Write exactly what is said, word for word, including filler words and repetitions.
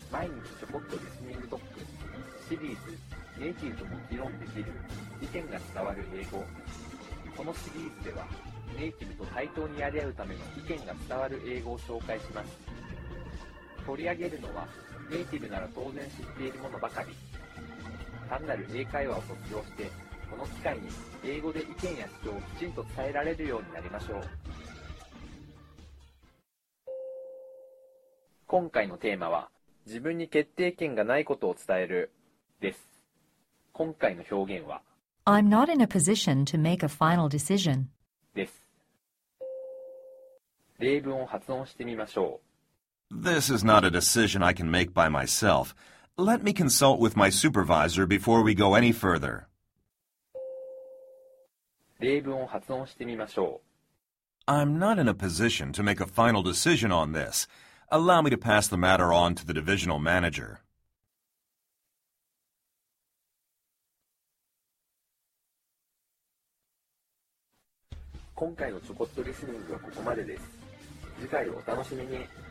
毎日ちょこっとリスニング特訓シリーズ、ネイティブとも議論できる意見が伝わる英語。このシリーズではネイティブと対等にやり合うための意見が伝わる英語を紹介します。取り上げるのはネイティブなら当然知っているものばかり。単なる英会話を卒業してこの機会に英語で意見や主張をきちんと伝えられるようになりましょう。今回のテーマは自分に決定権がないことを伝えるです。今回の表現は I'm not in a position to make a final decision です。例文を発音してみましょう。This is not a decision I can make by myself. Let me consult with my supervisor before we go any further. 例文を発音してみましょう。I'm not in a position to make a final decision on this. Allow me to pass the matter on to the divisional manager. 今回のちょこっとリスニングはここまでです。次回をお楽しみに。